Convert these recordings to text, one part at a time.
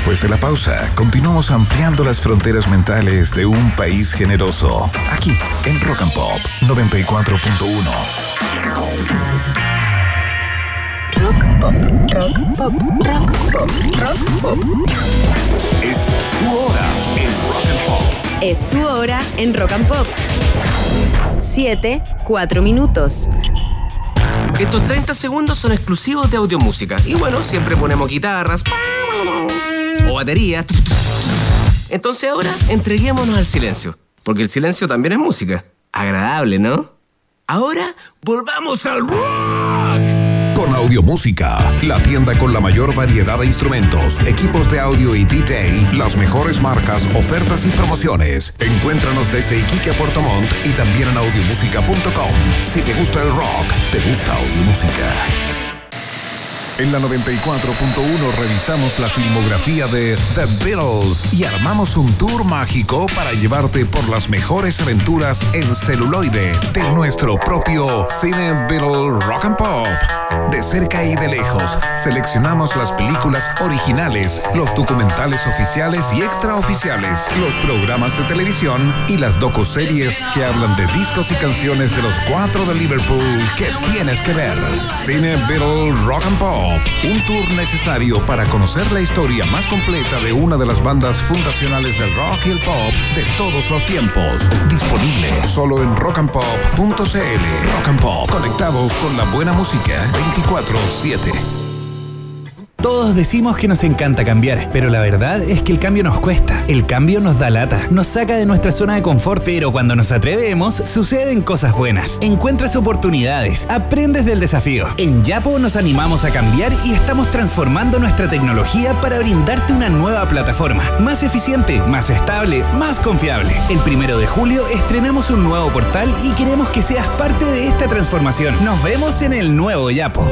Después de la pausa, continuamos ampliando las fronteras mentales de un país generoso. Aquí, en Rock and Pop 94.1. Rock Pop, Rock Pop, Rock Pop, Rock Pop. Es tu hora en Rock and Pop. Es tu hora en Rock and Pop. 7:04 minutos. Estos 30 segundos son exclusivos de Audiomúsica. Y bueno, siempre ponemos guitarras o baterías. Entonces ahora entreguémonos al silencio, porque el silencio también es música. Agradable, ¿no? Ahora volvamos al rock. Con Audiomúsica, la tienda con la mayor variedad de instrumentos, equipos de audio y DJ, las mejores marcas, ofertas y promociones. Encuéntranos desde Iquique a Puerto Montt y también en audiomusica.com. Si te gusta el rock, te gusta Audiomúsica. En la 94.1 revisamos la filmografía de The Beatles y armamos un tour mágico para llevarte por las mejores aventuras en celuloide de nuestro propio Cine Beatles Rock and Pop. De cerca y de lejos, seleccionamos las películas originales, los documentales oficiales y extraoficiales, los programas de televisión y las docuseries que hablan de discos y canciones de los 4 de Liverpool que tienes que ver. Cine Beatles Rock and Pop. Un tour necesario para conocer la historia más completa de una de las bandas fundacionales del rock y el pop de todos los tiempos. Disponible solo en rockandpop.cl. Rock and Pop, conectados con la buena música 24/7. Todos decimos que nos encanta cambiar, pero la verdad es que el cambio nos cuesta. El cambio nos da lata, nos saca de nuestra zona de confort, pero cuando nos atrevemos, suceden cosas buenas. Encuentras oportunidades, aprendes del desafío. En Yapo nos animamos a cambiar y estamos transformando nuestra tecnología para brindarte una nueva plataforma, más eficiente, más estable, más confiable. El 1 de julio estrenamos un nuevo portal y queremos que seas parte de esta transformación. Nos vemos en el nuevo Yapo.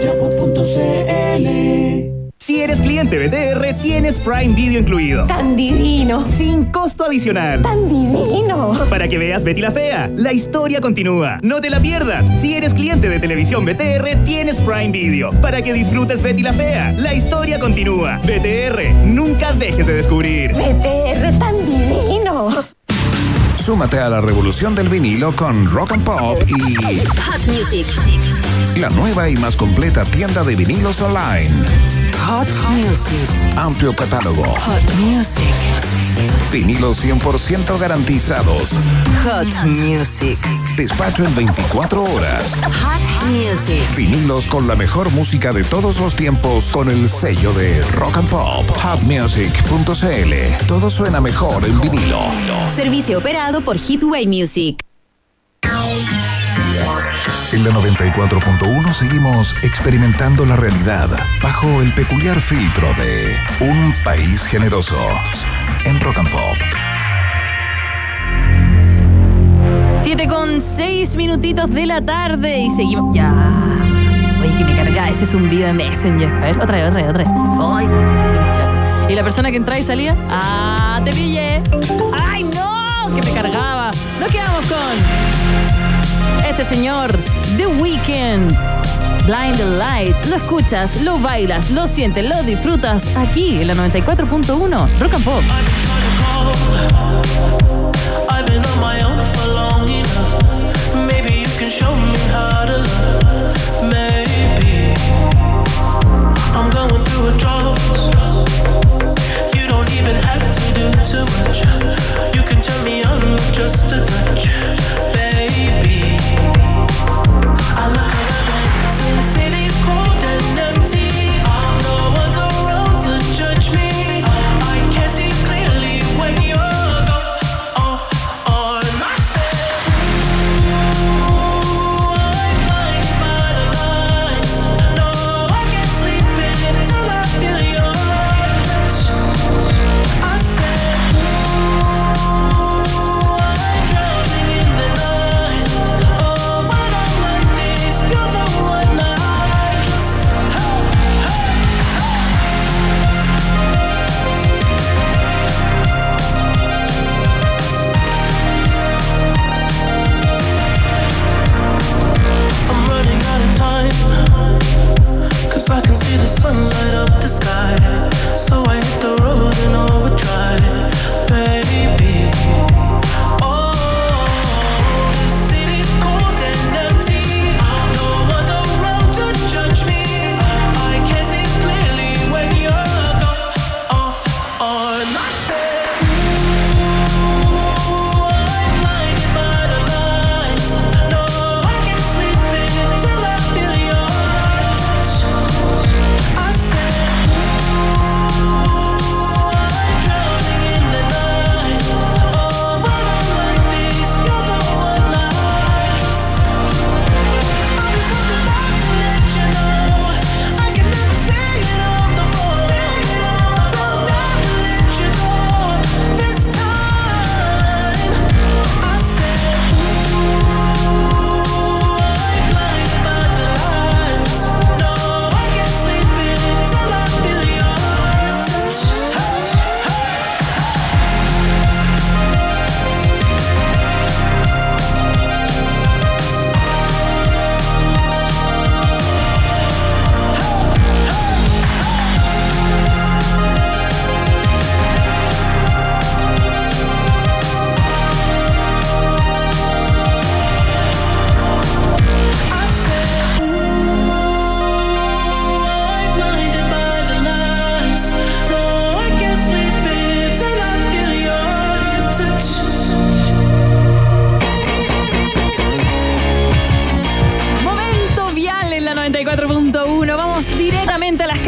Yapo.cl. Si eres cliente BTR, tienes Prime Video incluido. ¡Tan divino! Sin costo adicional. ¡Tan divino! Para que veas Betty la Fea. La historia continúa. No te la pierdas. Si eres cliente de televisión BTR, tienes Prime Video. Para que disfrutes Betty la Fea. La historia continúa. BTR, nunca dejes de descubrir. BTR, tan divino. Súmate a la revolución del vinilo con Rock and Pop y Hot Music. la nueva y más completa tienda de vinilos online. Hot Music. Amplio catálogo. Hot Music. Vinilos 100% garantizados. Hot Music. Despacho en 24 horas. Hot Music. Vinilos con la mejor música de todos los tiempos con el sello de Rock and Pop. Hotmusic.cl. Todo suena mejor en vinilo. Servicio operado por Hitway Music. En la 94.1 seguimos experimentando la realidad bajo el peculiar filtro de un país generoso en Rock and Pop. 7:06 minutitos de la tarde y seguimos. Ya. Oye, que me carga ese zumbido de Messenger. A ver, otra vez. Ay, pincha. ¿Y la persona que entraba y salía? ¡Ah, te pillé! ¡Ay, no! Que me cargaba. Nos quedamos con este señor, The Weeknd. Blind Light. Lo escuchas, lo bailas, lo sientes, lo disfrutas aquí en la 94.1 Rock and Pop. I've been on my own for long enough. Maybe you can show me how to love. Maybe I'm going through a drought. You don't even have to do too much. You can turn me on with just a touch, baby. I look around, since city's cold and empty, no one's around to judge me. I can see clearly when you're I can see the sun light up the sky. So I hit the road and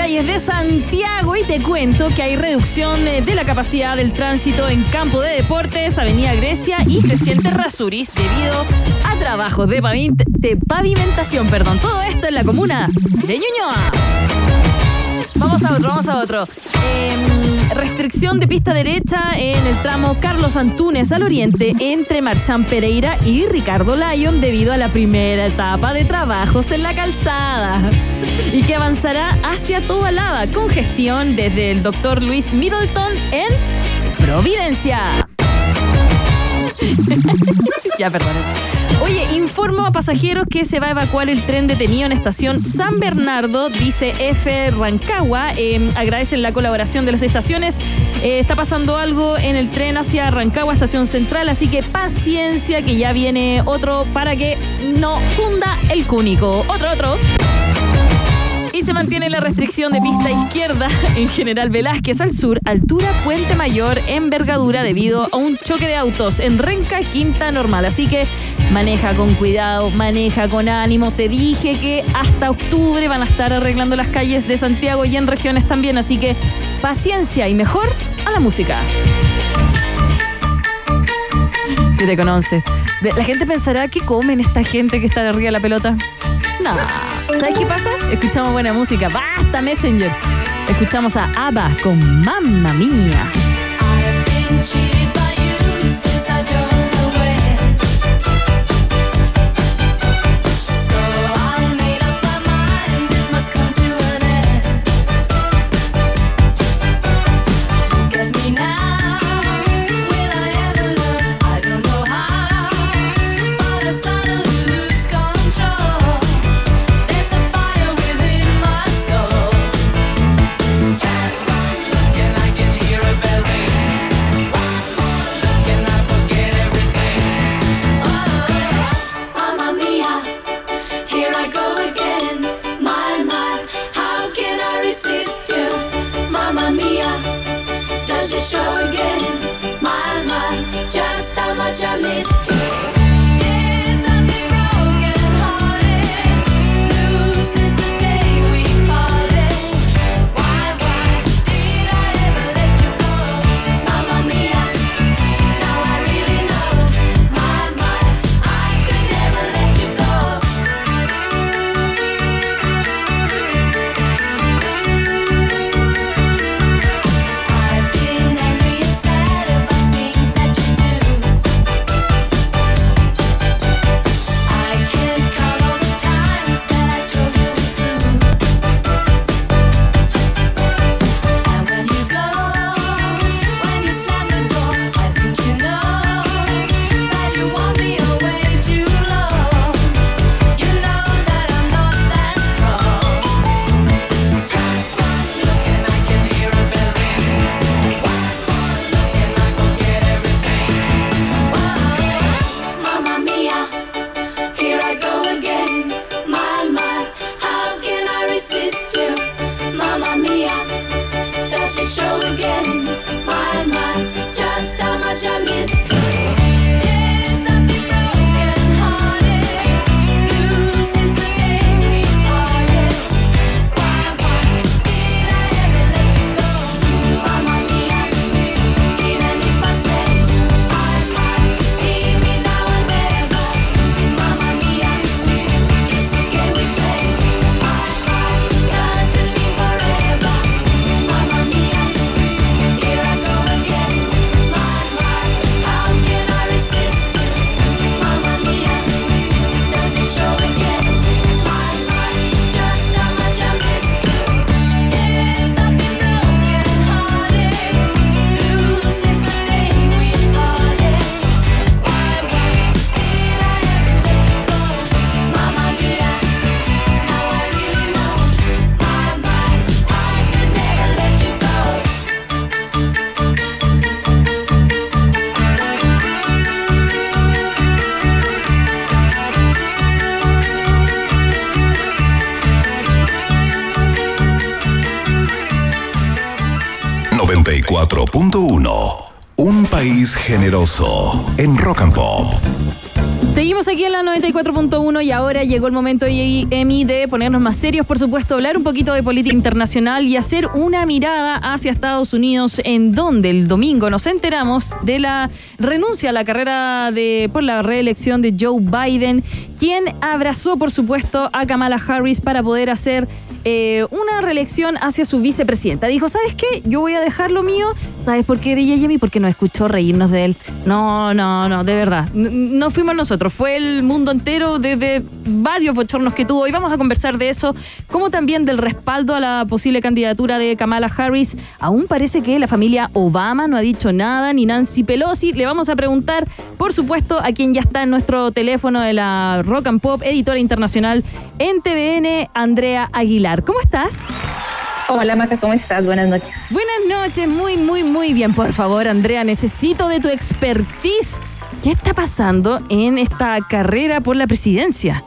calles de Santiago y te cuento que hay reducción de la capacidad del tránsito en Campo de Deportes, Avenida Grecia y Creciente Rasuris debido a trabajos de pavimentación. Todo esto en la comuna de Ñuñoa. Vamos a otro. Restricción de pista derecha en el tramo Carlos Antunes al oriente entre Marchán Pereira y Ricardo Lyon debido a la primera etapa de trabajos en la calzada y que avanzará hacia Tobalaba con gestión desde el Dr. Luis Middleton en Providencia. Ya, perdón. Oye, informo a pasajeros que se va a evacuar el tren detenido en estación San Bernardo, dice F. Rancagua. Agradecen la colaboración de las estaciones. Está pasando algo en el tren hacia Rancagua, estación central, así que paciencia que ya viene otro para que no cunda el cúnico. Otro. Y se mantiene la restricción de pista izquierda en General Velázquez al sur, altura Puente Mayor, envergadura debido a un choque de autos en Renca, Quinta Normal. Así que maneja con cuidado, maneja con ánimo. Te dije que hasta octubre van a estar arreglando las calles de Santiago y en regiones también. Así que paciencia y mejor a la música. 7:11. La gente pensará que comen esta gente que está de arriba de la pelota. No. ¿Sabes qué pasa? Escuchamos buena música. ¡Basta, Messenger! Escuchamos a ABBA con Mamma Mía. ...94.1... Un país generoso en Rock and Pop. Seguimos aquí en la 94.1 y ahora llegó el momento, Emi, de ponernos más serios, por supuesto, hablar un poquito de política internacional y hacer una mirada hacia Estados Unidos, en donde el domingo nos enteramos de la renuncia a la carrera por la reelección de Joe Biden, quien abrazó, por supuesto, a Kamala Harris para poder hacer una reelección hacia su vicepresidenta. Dijo, ¿sabes qué? Yo voy a dejar lo mío. ¿Sabes por qué, DJ Emi? Porque nos escuchó reírnos de él. No, de verdad. No fuimos nosotros, fue el mundo entero de varios bochornos que tuvo. Y vamos a conversar de eso, como también del respaldo a la posible candidatura de Kamala Harris. Aún parece que la familia Obama no ha dicho nada, ni Nancy Pelosi. Le vamos a preguntar, por supuesto, a quien ya está en nuestro teléfono de la Rock and Pop, editora internacional en TVN, Andrea Aguilar. ¿Cómo estás? Hola, Maca, ¿cómo estás? Buenas noches. Buenas noches, muy bien. Por favor, Andrea, necesito de tu expertise. ¿Qué está pasando en esta carrera por la presidencia?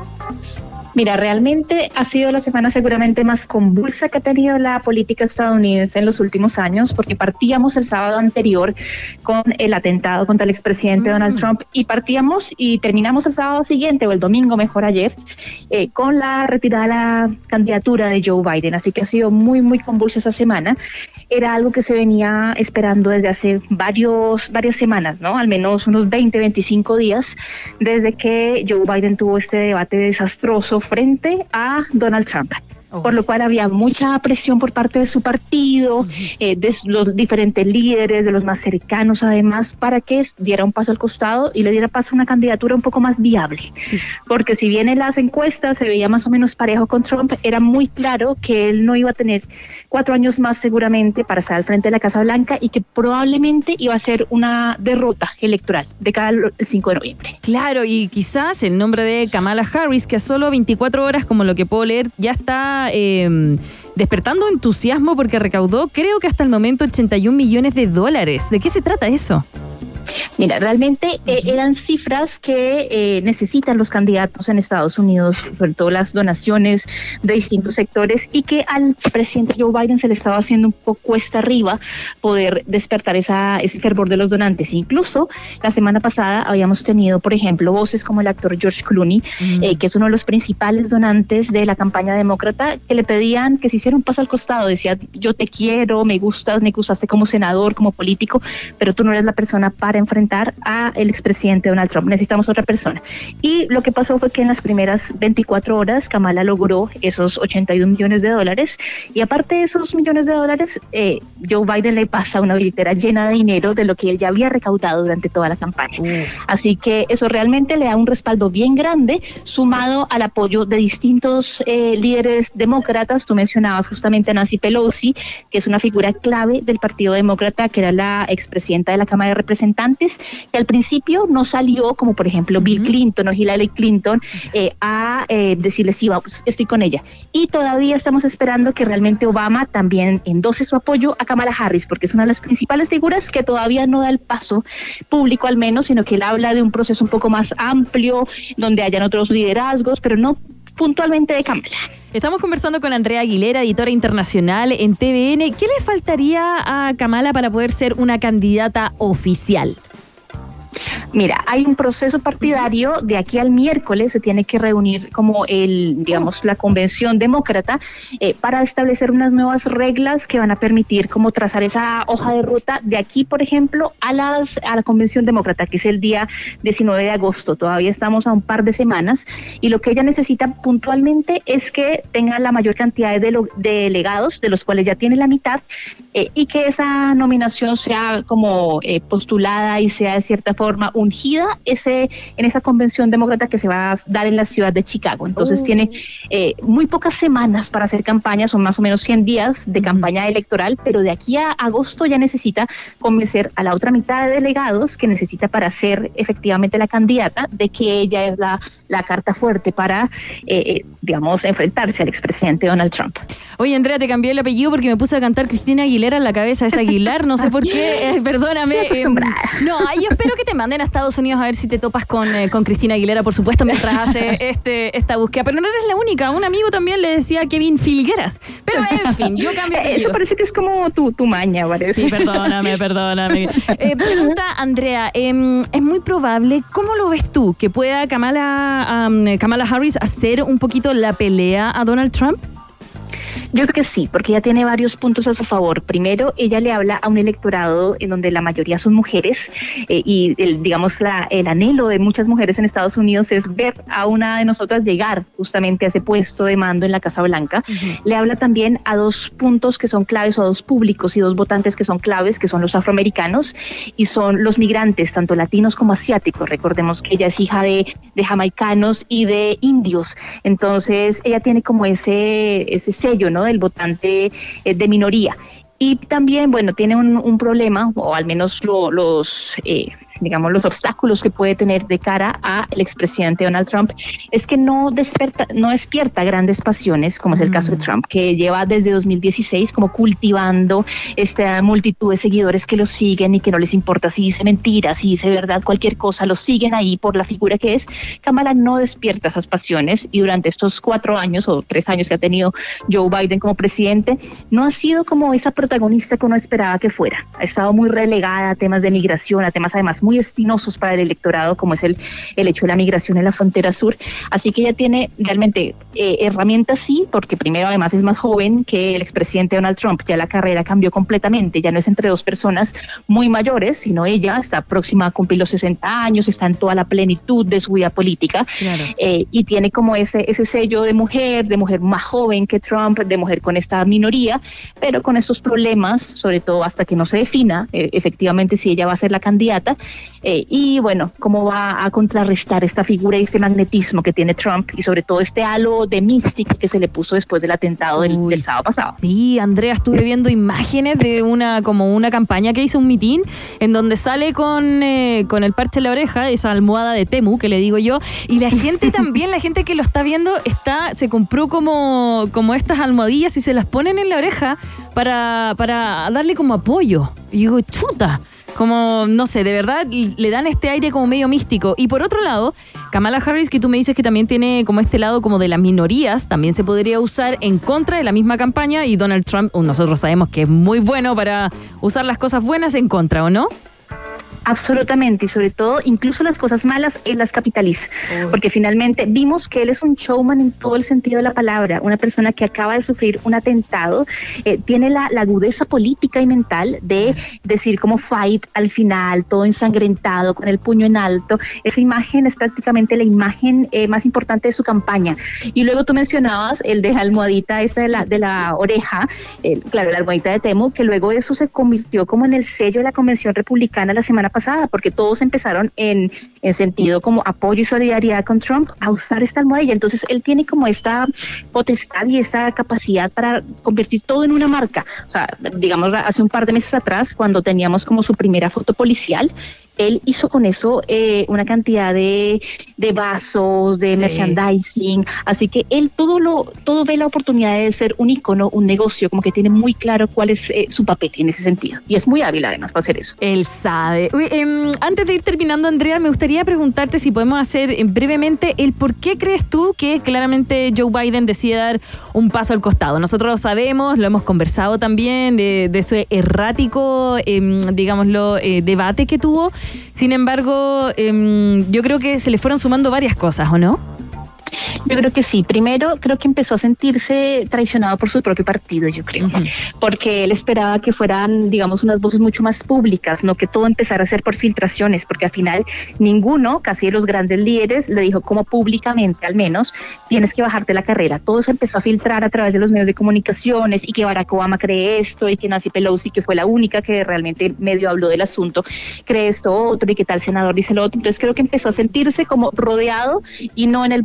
Mira, realmente ha sido la semana seguramente más convulsa que ha tenido la política estadounidense en los últimos años, porque partíamos el sábado anterior con el atentado contra el expresidente Donald Trump y partíamos y terminamos el sábado siguiente, o el domingo mejor ayer, con la retirada de la candidatura de Joe Biden. Así que ha sido muy convulsa esa semana. Era algo que se venía esperando desde hace varias semanas, ¿no? Al menos unos 20-25 días desde que Joe Biden tuvo este debate desastroso frente a Donald Trump. Por lo cual había mucha presión por parte de su partido, de los diferentes líderes, de los más cercanos además, para que diera un paso al costado y le diera paso a una candidatura un poco más viable. Porque si bien en las encuestas se veía más o menos parejo con Trump, era muy claro que él no iba a tener 4 años más seguramente para estar al frente de la Casa Blanca y que probablemente iba a ser una derrota electoral de cara al 5 de noviembre. Claro, y quizás el nombre de Kamala Harris, que a solo 24 horas, como lo que puedo leer, ya está despertando entusiasmo porque recaudó, creo que hasta el momento, $81 millones. ¿De qué se trata eso? Mira, realmente eran cifras que necesitan los candidatos en Estados Unidos, sobre todo las donaciones de distintos sectores, y que al presidente Joe Biden se le estaba haciendo un poco cuesta arriba poder despertar ese fervor de los donantes. Incluso la semana pasada habíamos tenido, por ejemplo, voces como el actor George Clooney, que es uno de los principales donantes de la campaña demócrata, que le pedían que se hiciera un paso al costado. Decía, yo te quiero, me gustaste como senador, como político, pero tú no eres la persona para enfrentar a el expresidente Donald Trump, necesitamos otra persona. Y lo que pasó fue que en las primeras 24 horas Kamala logró esos $81 millones, y aparte de esos millones de dólares, Joe Biden le pasa una billetera llena de dinero de lo que él ya había recaudado durante toda la campaña. Así que eso realmente le da un respaldo bien grande, sumado al apoyo de distintos líderes demócratas. Tú mencionabas justamente a Nancy Pelosi, que es una figura clave del Partido Demócrata, que era la expresidenta de la Cámara de Representantes, que al principio no salió, como por ejemplo Bill Clinton o Hillary Clinton, a decirle sí, vamos, estoy con ella. Y todavía estamos esperando que realmente Obama también endose su apoyo a Kamala Harris, porque es una de las principales figuras que todavía no da el paso público al menos, sino que él habla de un proceso un poco más amplio, donde hayan otros liderazgos, pero no puntualmente de Kamala. Estamos conversando con Andrea Aguilera, editora internacional en TVN. ¿Qué le faltaría a Kamala para poder ser una candidata oficial? Mira, hay un proceso partidario. De aquí al miércoles se tiene que reunir como la convención demócrata para establecer unas nuevas reglas que van a permitir como trazar esa hoja de ruta de aquí, por ejemplo, a la convención demócrata, que es el día 19 de agosto. Todavía estamos a un par de semanas y lo que ella necesita puntualmente es que tenga la mayor cantidad de delegados, de los cuales ya tiene la mitad, y que esa nominación sea como postulada y sea de cierta forma ungida en esa convención demócrata que se va a dar en la ciudad de Chicago. Entonces tiene muy pocas semanas para hacer campaña, son más o menos 100 días de campaña electoral, pero de aquí a agosto ya necesita convencer a la otra mitad de delegados que necesita para ser efectivamente la candidata, de que ella es la carta fuerte para, enfrentarse al expresidente Donald Trump. Oye, Andrea, te cambié el apellido porque me puse a cantar Cristina Aguilera en la cabeza. Es Aguilar, no sé por qué, perdóname. Estoy acostumbrada. No, yo espero que te manden hasta Estados Unidos a ver si te topas con Cristina Aguilera, por supuesto, mientras hace esta búsqueda. Pero no eres la única. Un amigo también le decía a Kevin Filgueras. Pero en fin, yo cambio de Eso parece que es como tu maña, parece. Sí, perdóname. Pregunta Andrea, es muy probable, ¿cómo lo ves tú, que pueda Kamala Harris hacer un poquito la pelea a Donald Trump? Yo creo que sí, porque ella tiene varios puntos a su favor. Primero, ella le habla a un electorado en donde la mayoría son mujeres y el anhelo de muchas mujeres en Estados Unidos es ver a una de nosotras llegar justamente a ese puesto de mando en la Casa Blanca. Uh-huh. Le habla también a dos puntos que son claves, o a dos públicos y dos votantes que son claves, que son los afroamericanos y son los migrantes, tanto latinos como asiáticos. Recordemos que ella es hija de jamaicanos y de indios. Entonces, ella tiene como ese sello, ¿no?, del votante de minoría. Y también, bueno, tiene un problema, o al menos los obstáculos que puede tener de cara al expresidente Donald Trump, es que no despierta grandes pasiones, como es el caso de Trump, que lleva desde 2016 como cultivando esta multitud de seguidores que lo siguen y que no les importa si dice mentiras, si dice verdad, cualquier cosa, lo siguen ahí por la figura que es. Kamala no despierta esas pasiones y durante estos 4 años o 3 años que ha tenido Joe Biden como presidente, no ha sido como esa protagonista que uno esperaba que fuera. Ha estado muy relegada a temas de migración, a temas además muy espinosos para el electorado, como es el hecho de la migración en la frontera sur. Así que ella tiene realmente herramientas, sí, porque primero además es más joven que el expresidente Donald Trump. Ya la carrera cambió completamente, ya no es entre dos personas muy mayores, sino ella está próxima a cumplir los 60 años, está en toda la plenitud de su vida política. Claro. Y tiene como ese sello de mujer más joven que Trump, de mujer con esta minoría, pero con estos problemas, sobre todo hasta que no se defina efectivamente si ella va a ser la candidata. Y bueno, cómo va a contrarrestar esta figura y este magnetismo que tiene Trump y sobre todo este halo de mística que se le puso después del atentado del sábado pasado. Sí, Andrea, estuve viendo imágenes de una campaña que hizo un mitin en donde sale con el parche en la oreja, esa almohada de Temu que le digo yo, y la gente también, la gente que lo está viendo se compró como estas almohadillas y se las ponen en la oreja para darle como apoyo. Y digo, chuta, como, no sé, de verdad le dan este aire como medio místico. Y por otro lado, Kamala Harris, que tú me dices que también tiene como este lado como de las minorías, también se podría usar en contra de la misma campaña, y Donald Trump, nosotros sabemos que es muy bueno para usar las cosas buenas en contra, ¿o no? Absolutamente, y sobre todo, incluso las cosas malas, él las capitaliza, porque finalmente vimos que él es un showman en todo el sentido de la palabra, una persona que acaba de sufrir un atentado, tiene la agudeza política y mental de decir como fight al final, todo ensangrentado, con el puño en alto. Esa imagen es prácticamente la imagen más importante de su campaña. Y luego tú mencionabas el de la almohadita esta de la oreja, claro, la almohadita de Temu, que luego eso se convirtió como en el sello de la Convención Republicana la semana pasada, porque todos empezaron en sentido como apoyo y solidaridad con Trump a usar esta almohadilla. Entonces él tiene como esta potestad y esta capacidad para convertir todo en una marca. O sea, digamos, hace un par de meses atrás, cuando teníamos como su primera foto policial, él hizo con eso una cantidad de vasos, de merchandising, así que él todo ve la oportunidad de ser un ícono, un negocio, como que tiene muy claro cuál es su papel en ese sentido, y es muy hábil además para hacer eso. Él sabe. Antes de ir terminando, Andrea, me gustaría preguntarte si podemos hacer brevemente el por qué crees tú que claramente Joe Biden decide dar un paso al costado. Nosotros lo sabemos, lo hemos conversado también, de ese errático, debate que tuvo. Sin embargo, yo creo que se le fueron sumando varias cosas, ¿o no? Yo creo que sí. Primero, creo que empezó a sentirse traicionado por su propio partido, yo creo, porque él esperaba que fueran, digamos, unas voces mucho más públicas, no que todo empezara a ser por filtraciones, porque al final ninguno, casi de los grandes líderes, le dijo como públicamente, al menos, tienes que bajarte la carrera. Todo se empezó a filtrar a través de los medios de comunicaciones, y que Barack Obama cree esto, y que Nancy Pelosi, que fue la única que realmente medio habló del asunto, cree esto otro, y que tal senador dice lo otro. Entonces creo que empezó a sentirse como rodeado, y no en el buen sentido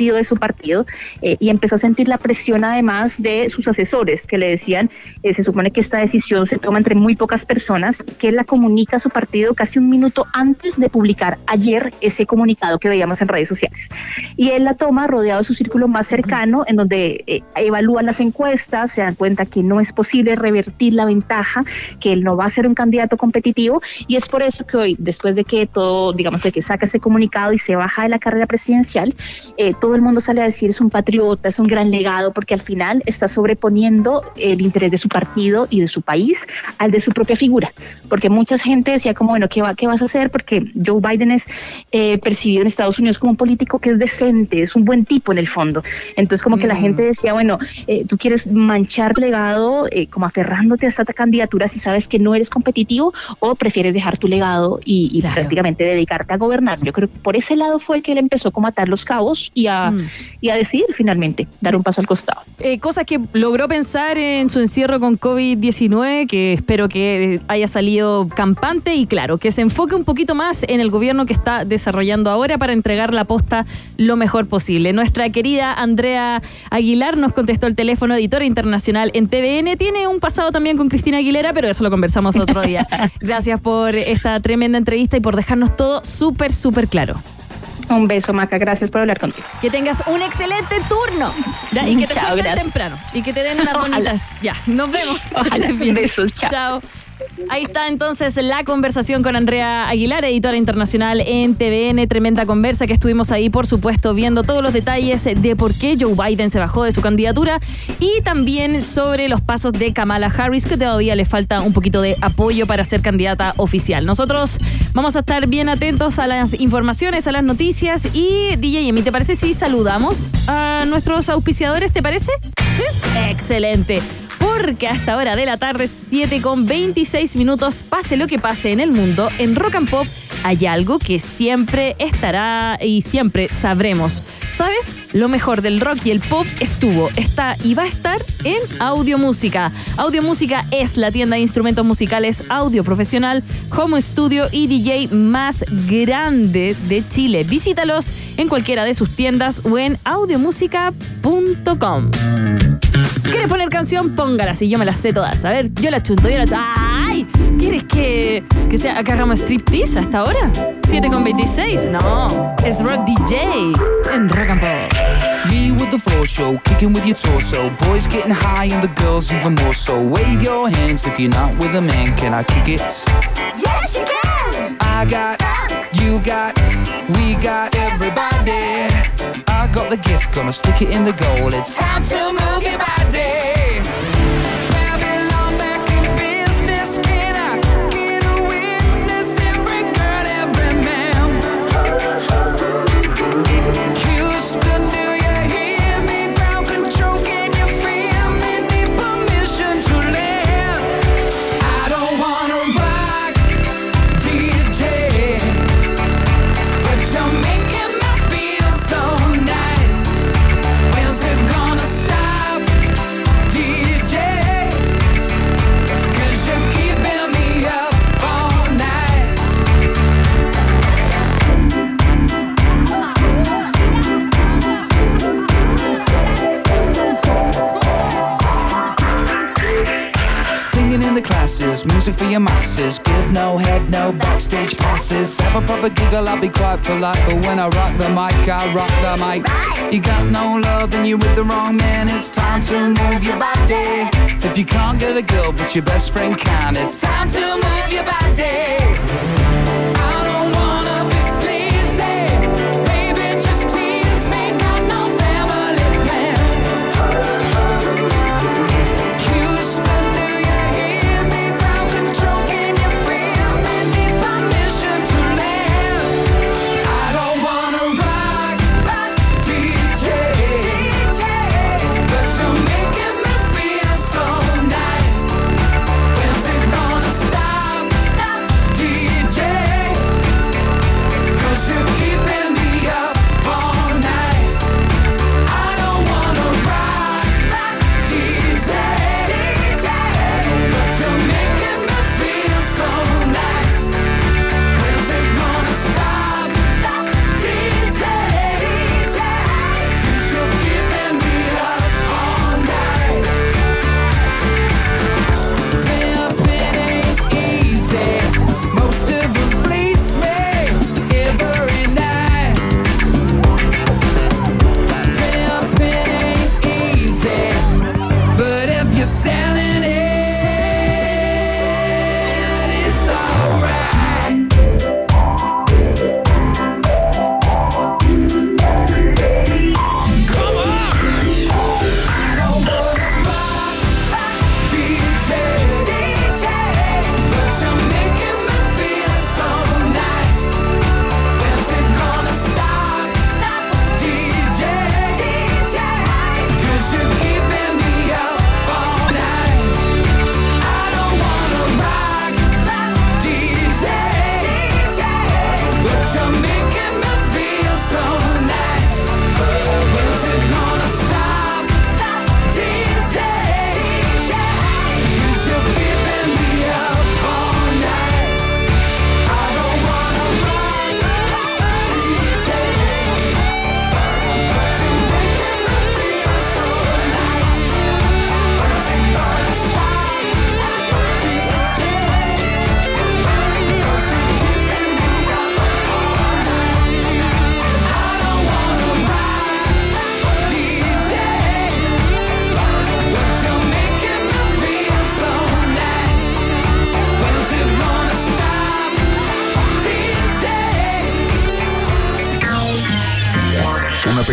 salido de su partido y empezó a sentir la presión además de sus asesores que le decían, se supone que esta decisión se toma entre muy pocas personas, que él la comunica a su partido casi un minuto antes de publicar ayer ese comunicado que veíamos en redes sociales. Y él la toma rodeado de su círculo más cercano, en donde evalúan las encuestas, se dan cuenta que no es posible revertir la ventaja, que él no va a ser un candidato competitivo, y es por eso que hoy, después de que todo, digamos, de que saca ese comunicado y se baja de la carrera presidencial, todo el mundo sale a decir es un patriota, es un gran legado, porque al final está sobreponiendo el interés de su partido y de su país al de su propia figura, porque mucha gente decía como, bueno, ¿qué vas a hacer? Porque Joe Biden es percibido en Estados Unidos como un político que es decente, es un buen tipo en el fondo. Entonces como que la gente decía, bueno, tú quieres manchar tu legado como aferrándote a esta candidatura si sabes que no eres competitivo, o prefieres dejar tu legado y claro, prácticamente dedicarte a gobernar. Yo creo que por ese lado fue que él empezó como a atar los cabos y a decidir finalmente dar un paso al costado. Cosas que logró pensar en su encierro con COVID-19, que espero que haya salido campante y claro, que se enfoque un poquito más en el gobierno que está desarrollando ahora para entregar la posta lo mejor posible. Nuestra querida Andrea Aguilar nos contestó el teléfono, editora internacional en TVN. Tiene un pasado también con Cristina Aguilera, pero eso lo conversamos otro día. Gracias por esta tremenda entrevista y por dejarnos todo súper, súper claro. Un beso, Maca, gracias por hablar contigo. Que tengas un excelente turno. Ya, y que te suelten temprano. Y que te den unas bonitas. Ya, nos vemos. Ojalá. Besos, chao. Chao. Ahí está entonces la conversación con Andrea Aguilar, editora internacional en TVN. Tremenda conversa que estuvimos ahí, por supuesto, viendo todos los detalles de por qué Joe Biden se bajó de su candidatura y también sobre los pasos de Kamala Harris, que todavía le falta un poquito de apoyo para ser candidata oficial. Nosotros vamos a estar bien atentos a las informaciones, a las noticias y DJ Emi, ¿te parece si saludamos a nuestros auspiciadores? ¿Te parece? ¿Sí? Excelente. Porque a esta hora de la tarde, 7:26, pase lo que pase en el mundo, en Rock and Pop hay algo que siempre estará y siempre sabremos. ¿Sabes? Lo mejor del rock y el pop estuvo, está y va a estar en Audio Música. Audio Música es la tienda de instrumentos musicales audio profesional, home studio y DJ más grande de Chile. Visítalos en cualquiera de sus tiendas o en audiomusica.com. ¿Quieres poner canción? Póngala, si yo me las sé todas. A ver, yo la chunto. ¡Ay! ¿Quieres que hagamos striptease hasta ahora? 7:26. No, es Rock DJ en Rock and Pop. Me with the floor show, kicking with your torso. Boys getting high and the girls even more so. Wave your hands if you're not with a man. Can I kick it? Yes, you can. I got, you got, we got everybody. I got the gift, gonna stick it in the goal. It's time to move your body. Babylon back in business. Can I get a witness? Every girl, every man. Houston, do you hear me? Ground control, can you feel me? Need permission to land. I don't wanna rock, DJ, but you're making me feel so nice. When's it gonna stop, DJ? 'Cause you're keeping me up all night. Singing in the classes, music for your masses. Give no head, no backstage passes. Have a proper giggle, I'll be quite polite. But when I rock the mic, I rock the mic. You got no love, then you're with the wrong man. It's time to move your body. If you can't get a girl, but your best friend can, it's time to move your body. I don't wanna be sleazy. Baby, just tease me. Got no family plan. Houston, do you hear me? Ground control, can you feel me? Need permission to land. I don't wanna rock, DJ, but you're making me feel so nice. When's it gonna stop, DJ?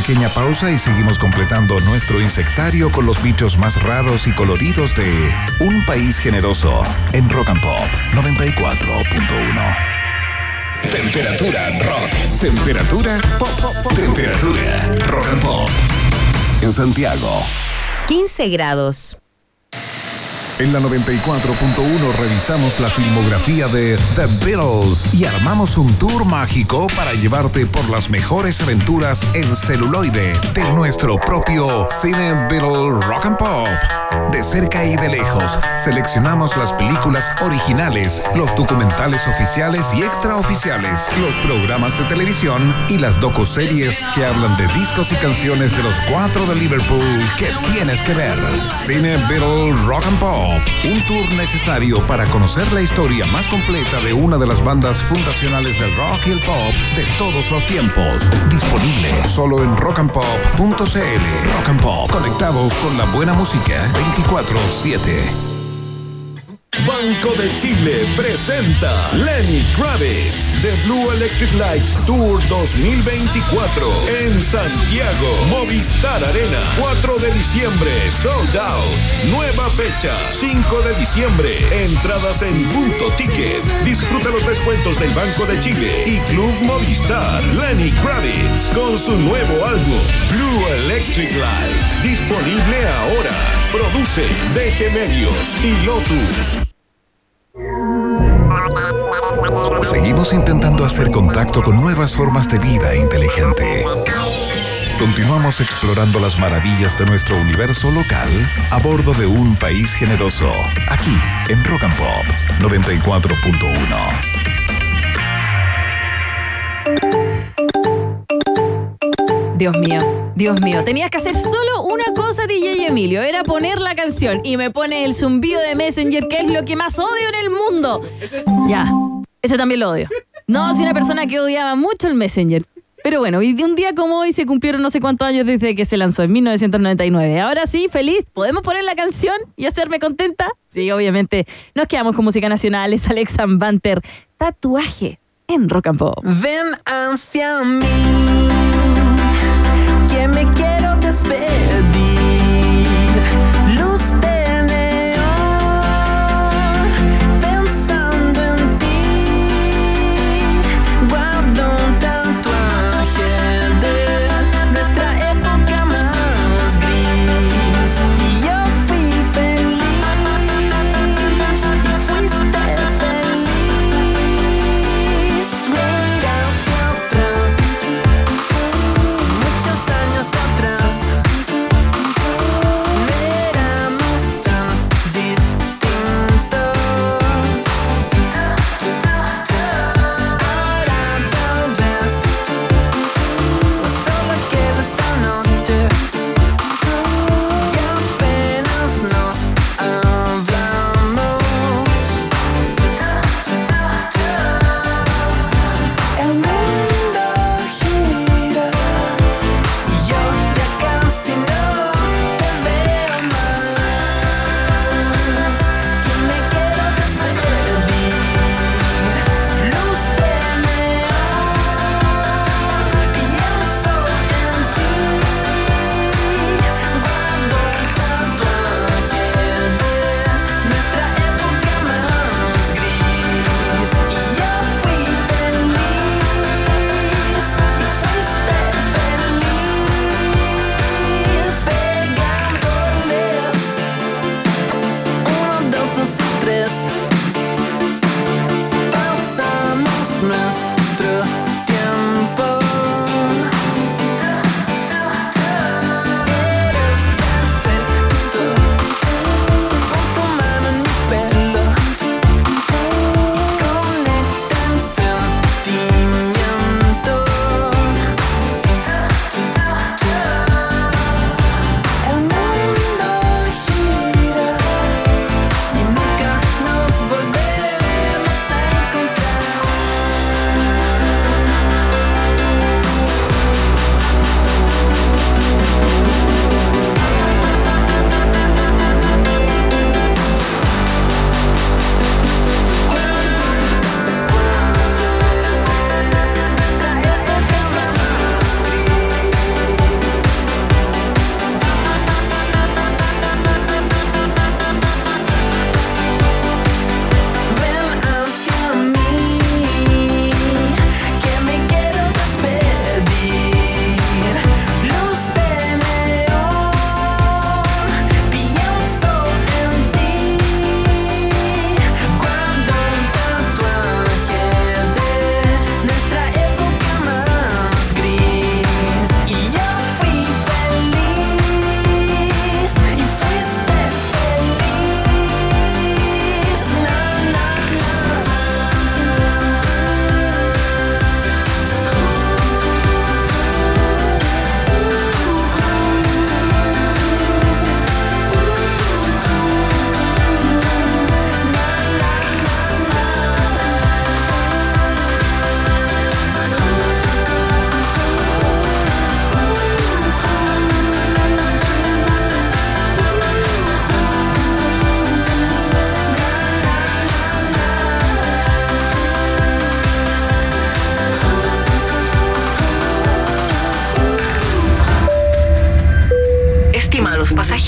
pequeña pausa y seguimos completando nuestro insectario con los bichos más raros y coloridos de Un País Generoso en Rock and Pop 94.1. Temperatura rock. Temperatura pop. Temperatura rock and pop. En Santiago, 15 grados. En la 94.1 revisamos la filmografía de The Beatles y armamos un tour mágico para llevarte por las mejores aventuras en celuloide de nuestro propio Cine Beatle Rock and Pop. De cerca y de lejos, seleccionamos las películas originales, los documentales oficiales y extraoficiales, los programas de televisión y las docuseries que hablan de discos y canciones de los 4 de Liverpool que tienes que ver. Cine Beatle Rock and Pop. Un tour necesario para conocer la historia más completa de una de las bandas fundacionales del rock y el pop de todos los tiempos. Disponible solo en rockandpop.cl. Rock and Pop. Conectados con la buena música 24/7. Banco de Chile presenta Lenny Kravitz The Blue Electric Lights Tour 2024 en Santiago, Movistar Arena, 4 de diciembre, sold out. Nueva fecha, 5 de diciembre, entradas en Punto Ticket. Disfruta los descuentos del Banco de Chile y Club Movistar. Lenny Kravitz con su nuevo álbum Blue Electric Light, disponible ahora. Produce DG Medios y Lotus. Seguimos intentando hacer contacto con nuevas formas de vida inteligente. Continuamos explorando las maravillas de nuestro universo local a bordo de Un País Generoso, aquí en Rock and Pop 94.1. Dios mío, tenías que hacer solo una cosa, DJ Emilio, era poner la canción y me pone el zumbido de Messenger, que es lo que más odio en el mundo. Ya, ese también lo odio. No, soy una persona que odiaba mucho el Messenger. Pero bueno, y de un día como hoy se cumplieron no sé cuántos años desde que se lanzó, en 1999. Ahora sí, feliz, ¿podemos poner la canción y hacerme contenta? Sí, obviamente, nos quedamos con música nacional, es Alex Banter, Tatuaje, en Rock and Pop. Ven hacia mí, que me quiero despedir. Luz de neón, pensando en ti. Guardo un tatuaje de nuestra época más gris. Y yo fui feliz, y fuiste feliz. Mira hacia atrás, muchos años atrás.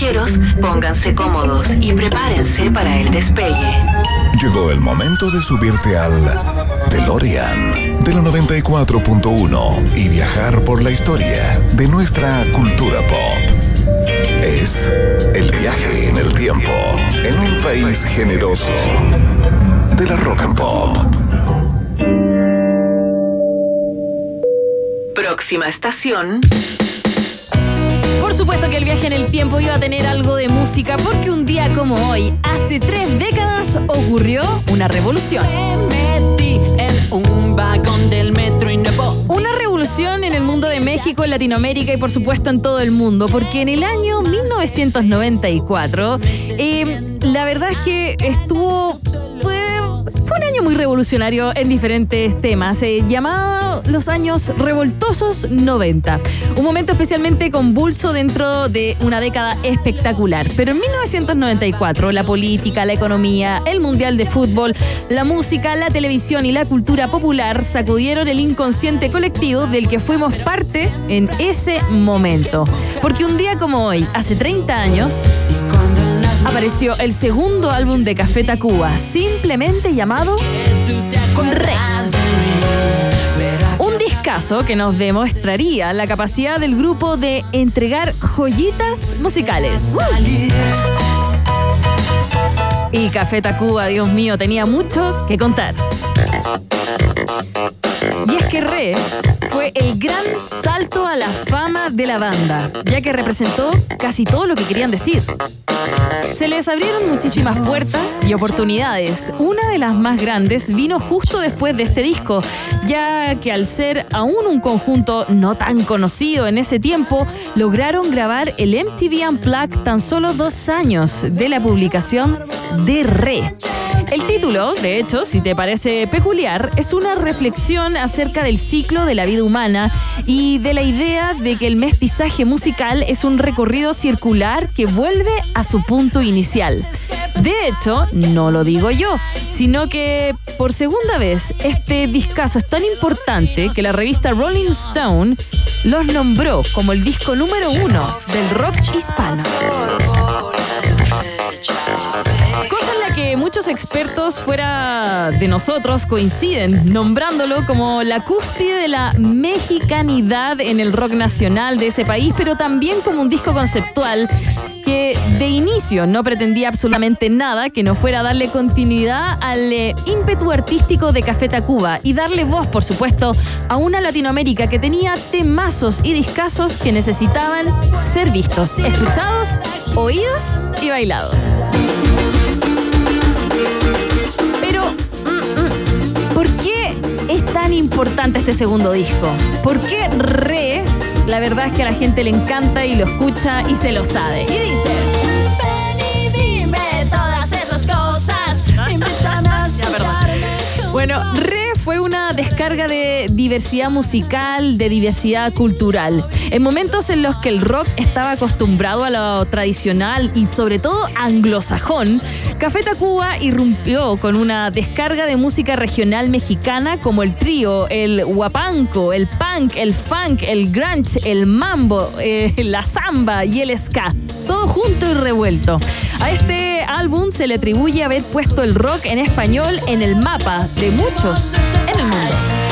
pasajeros, pónganse cómodos y prepárense para el despegue. Llegó el momento de subirte al DeLorean de la 94.1 y viajar por la historia de nuestra cultura pop. Es el viaje en el tiempo en un país generoso de la rock and pop. Próxima estación. Por supuesto que el viaje en el tiempo iba a tener algo de música, porque un día como hoy, hace 3 décadas, ocurrió una revolución. Me metí en un vagón del metro y no Una revolución en el mundo de México, en Latinoamérica y por supuesto en todo el mundo, porque en el año 1994, la verdad es que fue un año muy revolucionario en diferentes temas, llamado los años revoltosos 90. Un momento especialmente convulso dentro de una década espectacular. Pero en 1994, la política, la economía, el mundial de fútbol, la música, la televisión y la cultura popular sacudieron el inconsciente colectivo del que fuimos parte en ese momento. Porque un día como hoy, hace 30 años, apareció el segundo álbum de Café Tacuba, simplemente llamado Re. Un discazo que nos demostraría la capacidad del grupo de entregar joyitas musicales. Y Café Tacuba, Dios mío, tenía mucho que contar. Y es que Re fue el gran salto a la fama de la banda, ya que representó casi todo lo que querían decir. Se les abrieron muchísimas puertas y oportunidades. Una de las más grandes vino justo después de este disco, ya que al ser aún un conjunto no tan conocido en ese tiempo, lograron grabar el MTV Unplugged tan solo 2 años de la publicación de Re. El título, de hecho, si te parece peculiar, es una reflexión acerca del ciclo de la vida humana y de la idea de que el mestizaje musical es un recorrido circular que vuelve a su punto inicial. De hecho, no lo digo yo, sino que por segunda vez este discazo es tan importante que la revista Rolling Stone los nombró como el disco número 1 del rock hispano. Cosa en la que muchos expertos fuera de nosotros coinciden, nombrándolo como la cúspide de la mexicanidad en el rock nacional de ese país, pero también como un disco conceptual que de inicio no pretendía absolutamente nada que no fuera darle continuidad al ímpetu artístico de Café Tacuba y darle voz, por supuesto, a una Latinoamérica que tenía temazos y discazos que necesitaban ser vistos, escuchados, oídos y bailados. Pero, ¿por qué es tan importante este segundo disco? ¿Por qué Re? La verdad es que a la gente le encanta y lo escucha y se lo sabe. Y dice: ven y dime todas esas cosas. Bueno, Re fue una descarga de diversidad musical, de diversidad cultural. En momentos en los que el rock estaba acostumbrado a lo tradicional y sobre todo anglosajón, Café Tacuba irrumpió con una descarga de música regional mexicana como el trío, el huapanco, el punk, el funk, el grunge, el mambo, la samba y el ska. Todo junto y revuelto. A este álbum se le atribuye haber puesto el rock en español en el mapa de muchos en el mundo.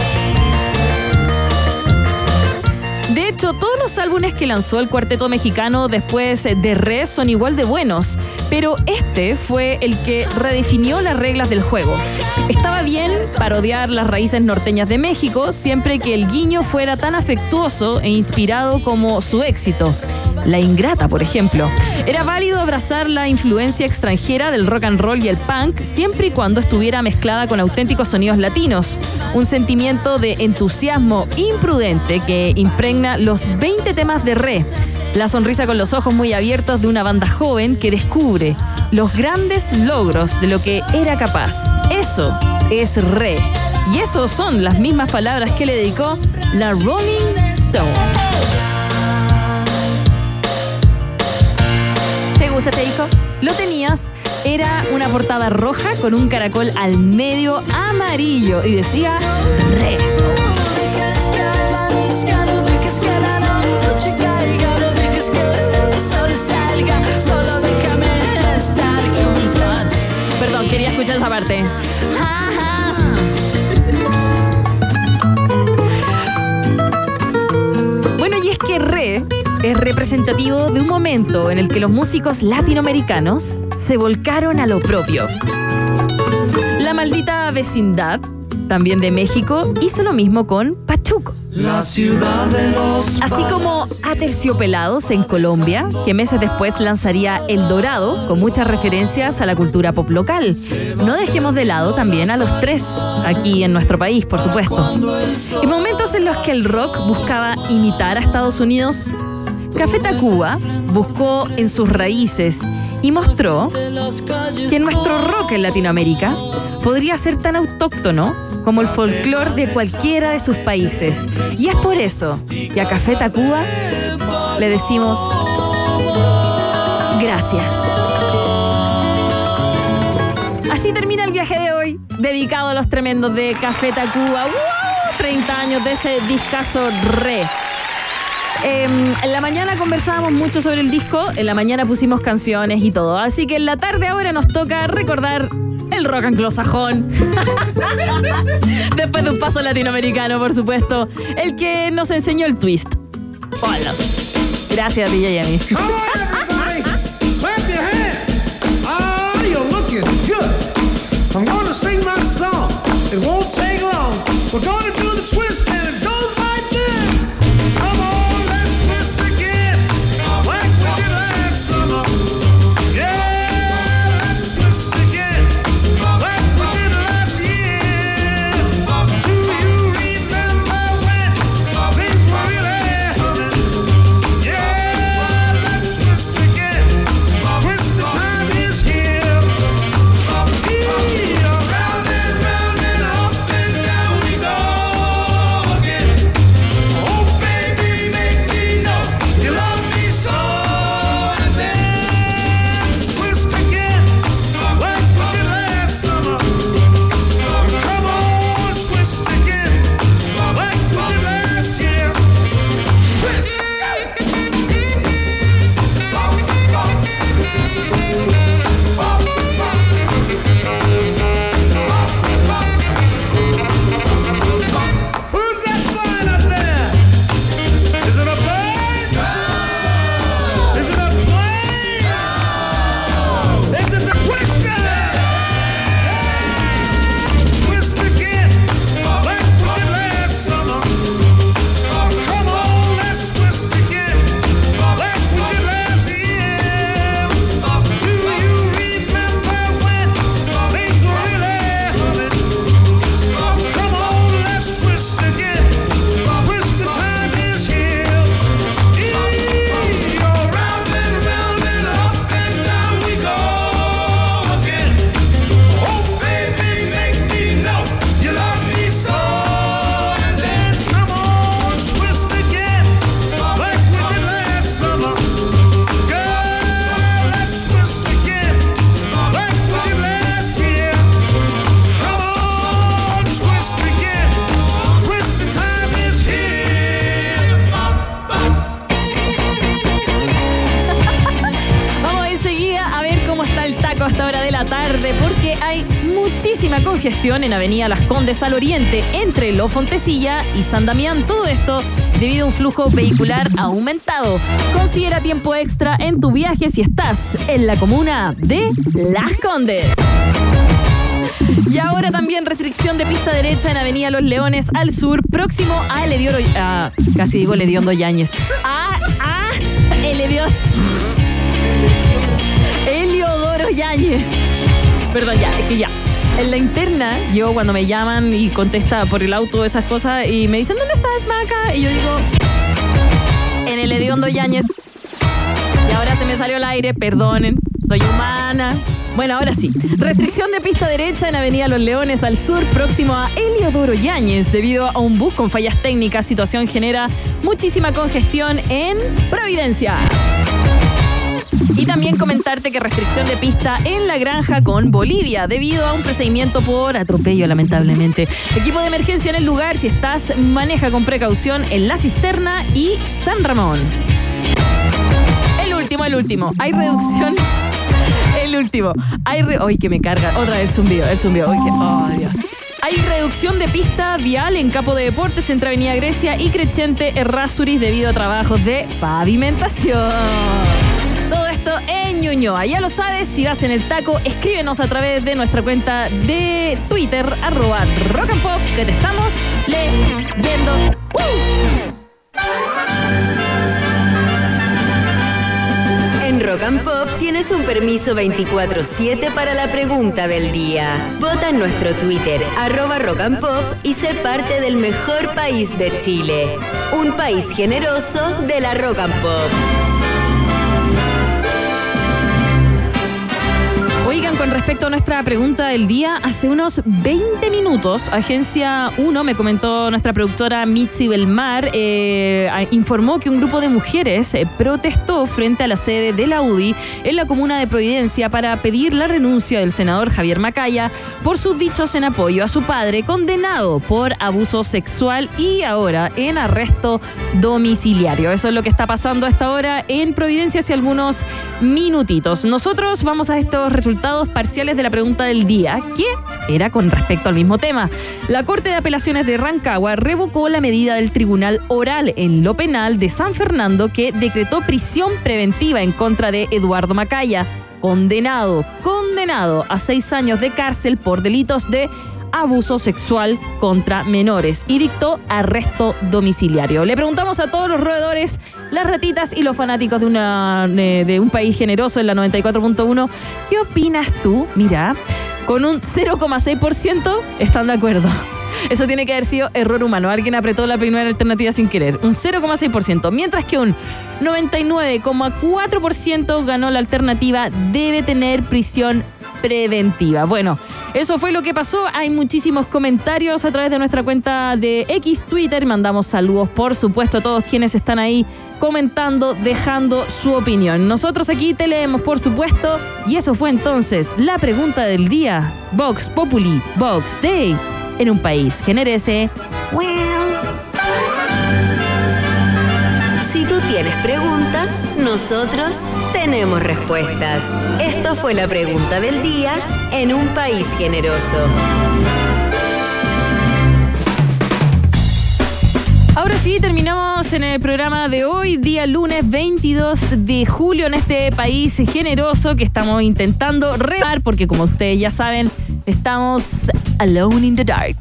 De hecho, todos los álbumes que lanzó el cuarteto mexicano después de Re son igual de buenos, pero este fue el que redefinió las reglas del juego. Estaba bien parodiar las raíces norteñas de México, siempre que el guiño fuera tan afectuoso e inspirado como su éxito. La Ingrata, por ejemplo. Era válido abrazar la influencia extranjera del rock and roll y el punk, siempre y cuando estuviera mezclada con auténticos sonidos latinos. Un sentimiento de entusiasmo imprudente que impregna los 20 temas de Re. La sonrisa con los ojos muy abiertos de una banda joven que descubre los grandes logros de lo que era capaz. Eso es Re. Y eso son las mismas palabras que le dedicó la Rolling Stone. ¿Te gusta este disco? Lo tenías. Era una portada roja con un caracol al medio amarillo y decía Re. quería escuchar esa parte. Bueno, y es que Re es representativo de un momento en el que los músicos latinoamericanos se volcaron a lo propio. La maldita vecindad, también de México, hizo lo mismo con Pachuco. La ciudad de los Así como Aterciopelados en Colombia, que meses después lanzaría El Dorado, con muchas referencias a la cultura pop local. No dejemos de lado también a Los Tres, aquí en nuestro país, por supuesto. En momentos en los que el rock buscaba imitar a Estados Unidos, Café Tacuba buscó en sus raíces y mostró que nuestro rock en Latinoamérica podría ser tan autóctono como el folclore de cualquiera de sus países. Y es por eso que a Café Tacuba le decimos gracias. Así termina el viaje de hoy, dedicado a los tremendos de Café Tacuba. ¡Wow! 30 años de ese discazo Re. En la mañana conversábamos mucho sobre el disco, en la mañana pusimos canciones y todo. Así que en la tarde ahora nos toca recordar el rock anglosajón. Después de un paso latinoamericano, por supuesto. El que nos enseñó el twist. Hola. Gracias, DJ Yemi. Come on, everybody. Clap your hands. Oh, you're looking good. I'm going to sing my song. It won't take long. We're going to do the twist and it goes like this. Come on, let's twist again. Like we did last summer. Yeah, let's twist again. Like we did last year. Do you remember when things were really humming? Yeah, let's twist again. Twist the time is here. Round and round and up and down we go again. Oh baby, make me know you love me so. And then twist again, like we did last summer. Come on, twist again, like we did last year. Twist. Who's that flying up there? Is it a bird? Is it a plane? Is it the twister? Twist again, like we did last summer. Come on, let's twist again, like we did last year. Do you remember when things were really humming? Come on, let's twist again. Twist the time is here. Round and up and down we go again. Oh baby, make me know you love me so. And then come on, twist again, like we did last summer. Girl, let's twist again, like we did last year. Come on, twist again. Twist the time is here. Vamos enseguida a ver cómo está el taco a esta hora de la tarde, porque hay muchísima congestión en Avenida Las Condes al oriente, entre Lo Fontecilla y San Damián. Todo esto debido a un flujo vehicular aumentado. Considera tiempo extra en tu viaje si estás en la comuna de Las Condes. Y ahora también restricción de pista derecha en Avenida Los Leones al sur, próximo a casi digo Hediondo Yáñez. Heliodoro Yáñez. Perdón, ya, es que ya. En la interna, yo cuando me llaman y contesta por el auto esas cosas y me dicen, ¿dónde estás, Maca? Y yo digo, en el Hediondo Yáñez. Y ahora se me salió el aire, perdonen, soy humana. Bueno, ahora sí. Restricción de pista derecha en Avenida Los Leones al sur, próximo a Heliodoro Yáñez. Debido a un bus con fallas técnicas, situación genera muchísima congestión en Providencia. Y también comentarte que restricción de pista en La Granja con Bolivia, debido a un procedimiento por atropello, lamentablemente. Equipo de emergencia en el lugar, si estás, maneja con precaución en La Cisterna y San Ramón. El último. Hay reducción. El el último. Ay, que me carga. Otra vez el zumbido. Oh, Dios. Hay reducción de pista vial en Campo de Deportes entre Avenida Grecia y Crescente Errázuriz debido a trabajos de pavimentación. Todo esto en Ñuñoa. Ya lo sabes, si vas en el taco, escríbenos a través de nuestra cuenta de Twitter, @rockandpop, que te estamos leyendo. En Rock and Pop tienes un permiso 24/7 para la pregunta del día. Vota en nuestro Twitter, @rockandpop, y sé parte del mejor país de Chile. Un país generoso de la Rock and Pop. Oigan, con respecto a nuestra pregunta del día, hace unos 20 minutos, Agencia 1, me comentó nuestra productora Mitzi Belmar, informó que un grupo de mujeres protestó frente a la sede de la UDI en la comuna de Providencia para pedir la renuncia del senador Javier Macaya por sus dichos en apoyo a su padre, condenado por abuso sexual y ahora en arresto domiciliario. Eso es lo que está pasando a esta hora en Providencia hace algunos minutitos. Nosotros vamos a estos resultados parciales de la pregunta del día, que era con respecto al mismo tema. La Corte de Apelaciones de Rancagua revocó la medida del Tribunal Oral en lo Penal de San Fernando que decretó prisión preventiva en contra de Eduardo Macaya, condenado a 6 años de cárcel por delitos de abuso sexual contra menores, y dictó arresto domiciliario. Le preguntamos a todos los roedores, las ratitas y los fanáticos de un país generoso en la 94.1, ¿qué opinas tú? Mira, con un 0,6% están de acuerdo. Eso tiene que haber sido error humano. Alguien apretó la primera alternativa sin querer. Un 0,6%. Mientras que un 99,4% ganó la alternativa debe tener prisión preventiva. Bueno, eso fue lo que pasó. Hay muchísimos comentarios a través de nuestra cuenta de X, Twitter. Mandamos saludos, por supuesto, a todos quienes están ahí comentando, dejando su opinión. Nosotros aquí te leemos, por supuesto. Y eso fue entonces la pregunta del día. Vox Populi, Vox Day. En un país generese. Si tú tienes preguntas, nosotros tenemos respuestas. Esto fue la pregunta del día en un país generoso. Ahora sí, terminamos en el programa de hoy, día lunes 22 de julio, en este país generoso que estamos intentando remar, porque como ustedes ya saben, estamos alone in the dark.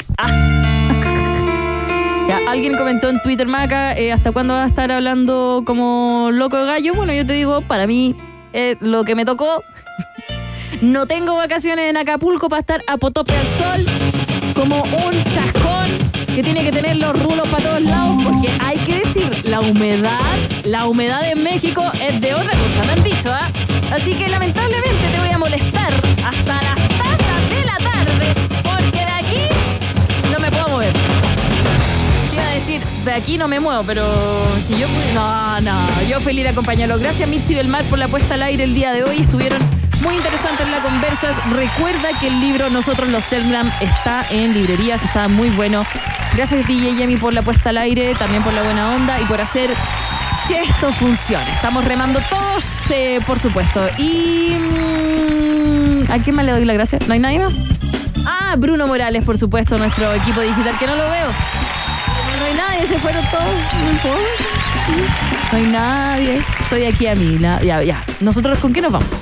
Ya, alguien comentó en Twitter, Maca, ¿hasta cuándo va a estar hablando como loco de gallo? Bueno, yo te digo, para mí, lo que me tocó, no tengo vacaciones en Acapulco para estar a potope al sol, como un chascón que tiene que tener los rulos para todos lados, porque hay que decir, la humedad en México es de otra cosa, me han dicho, ¿ah? Así que lamentablemente te voy a molestar hasta las tantas de la tarde, porque de aquí no me puedo mover. Te iba a decir, de aquí no me muevo, pero si yo yo feliz de acompañarlos. Gracias, Mitzi Belmar, por la puesta al aire el día de hoy. Estuvieron muy interesantes las conversas. Recuerda que el libro Nosotros los Selgram está en librerías, está muy bueno. Gracias, DJ Yemi, por la puesta al aire, también por la buena onda y por hacer que esto funcione. Estamos remando todos, por supuesto. Y ¿a quién más le doy la gracia? ¿No hay nadie más? Ah, Bruno Morales, por supuesto, nuestro equipo digital, que no lo veo. No hay nadie, se fueron todos. No hay nadie. Estoy aquí a mí. Ya. ¿Nosotros con qué nos vamos?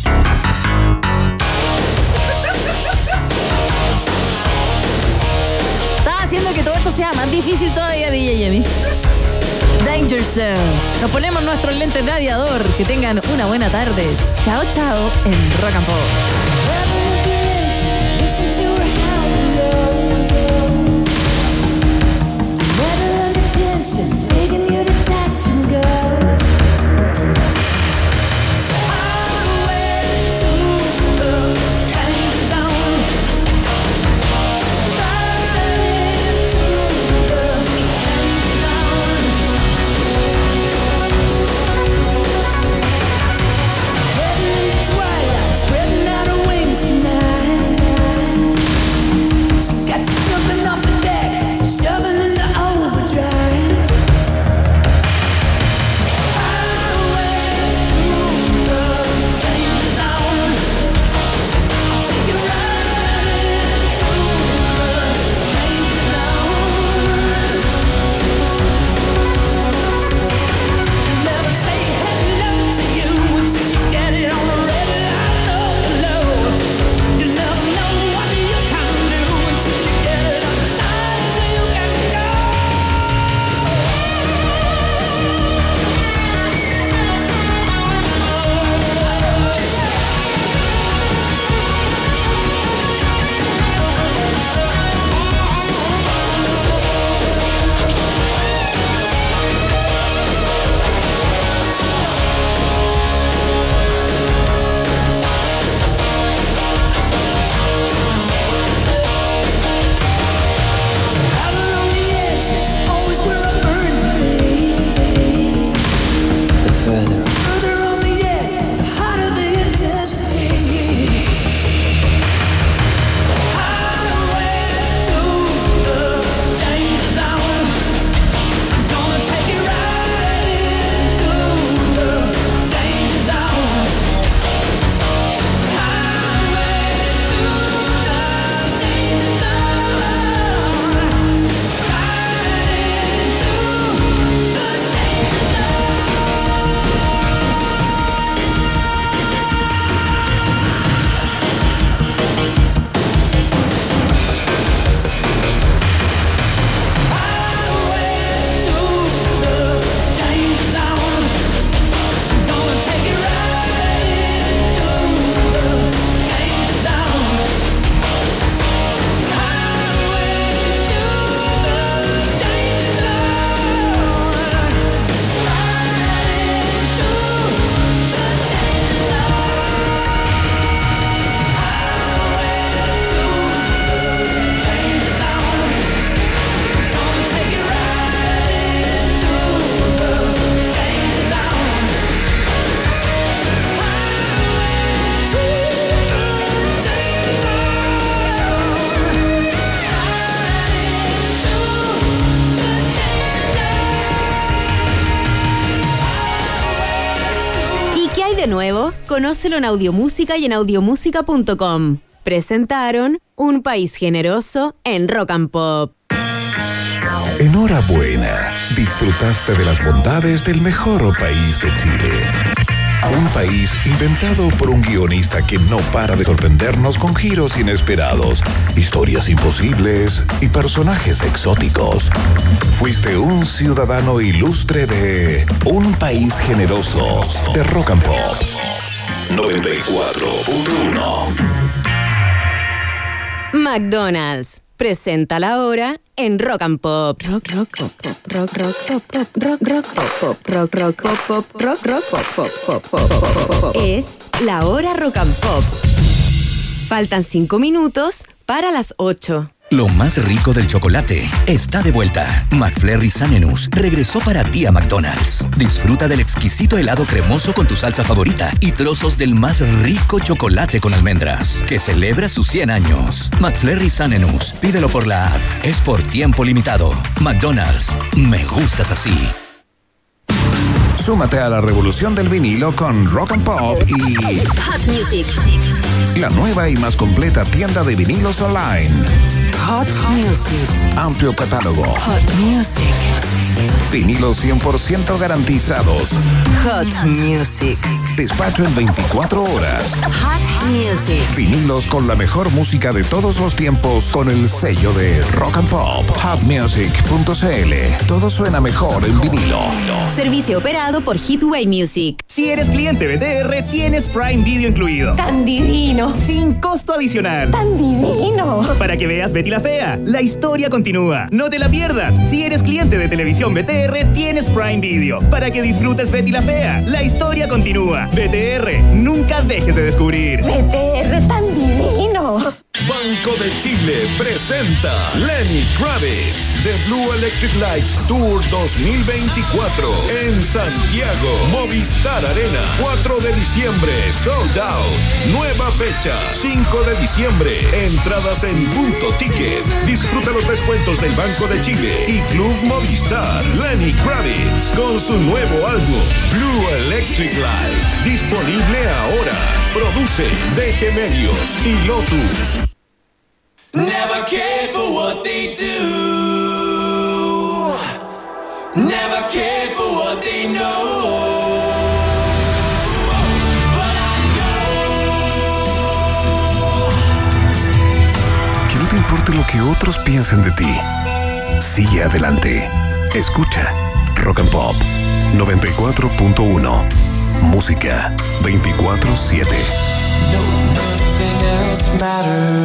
Estaba haciendo que todo esto sea más difícil todavía, DJ Yemi. Danger Zone. Nos ponemos nuestros lentes de aviador. Que tengan una buena tarde. Chao, chao, en Rock and Pop. Begging you to touch and go. Twilight, spreading out a nuevo? Conócelo en Audiomúsica y en audiomúsica.com. Presentaron Un País Generoso en Rock and Pop. Enhorabuena, disfrutaste de las bondades del mejor país de Chile. Un país inventado por un guionista que no para de sorprendernos con giros inesperados, historias imposibles y personajes exóticos. Fuiste un ciudadano ilustre de Un País Generoso de Rock and Pop 94.1. McDonald's presenta la hora en Rock and Pop. Rock, rock, pop, pop, rock, rock, pop, pop, rock, rock, pop, pop, rock, rock, pop, pop, rock, rock, pop, pop, pop, pop. Es la hora Rock and Pop. Faltan 5 minutos para las 8. Lo más rico del chocolate está de vuelta. McFlurry Sanenus regresó para ti a McDonald's. Disfruta del exquisito helado cremoso con tu salsa favorita y trozos del más rico chocolate con almendras, que celebra sus 100 años. McFlurry Sanenus, pídelo por la app. Es por tiempo limitado. McDonald's, me gustas así. Súmate a la revolución del vinilo con Rock and Pop y Hot Music. la nueva y más completa tienda de vinilos online. Hot Music. Amplio catálogo. Hot Music. Vinilos 100% garantizados. Hot Music. Despacho en 24 horas. Hot Music. Vinilos con la mejor música de todos los tiempos con el sello de Rock and Pop. Hotmusic.cl. Todo suena mejor en vinilo. Servicio operado por Hitway Music. Si eres cliente BTR, tienes Prime Video incluido. Tan divino. Sin costo adicional. Tan divino. Para que veas Betty la Fea, la historia continúa. No te la pierdas. Si eres cliente de televisión BTR, tienes Prime Video. Para que disfrutes Betty la Fea, la historia continúa. BTR, nunca dejes de descubrir. BTR tan divino. Banco de Chile presenta Lenny Kravitz The Blue Electric Lights Tour 2024 en Santiago, Movistar Arena, 4 de diciembre, sold out. Nueva fecha, 5 de diciembre, entradas en Punto Ticket. Disfruta los descuentos del Banco de Chile y Club Movistar. Lenny Kravitz con su nuevo álbum Blue Electric Light, disponible ahora. Produce DG Medios y Lotus. Never cared for what they do. Never cared for what they know. But I know. Que no te importe lo que otros piensen de ti. Sigue adelante. Escucha Rock and Pop 94.1. Música 24/7. No, nothing else matters.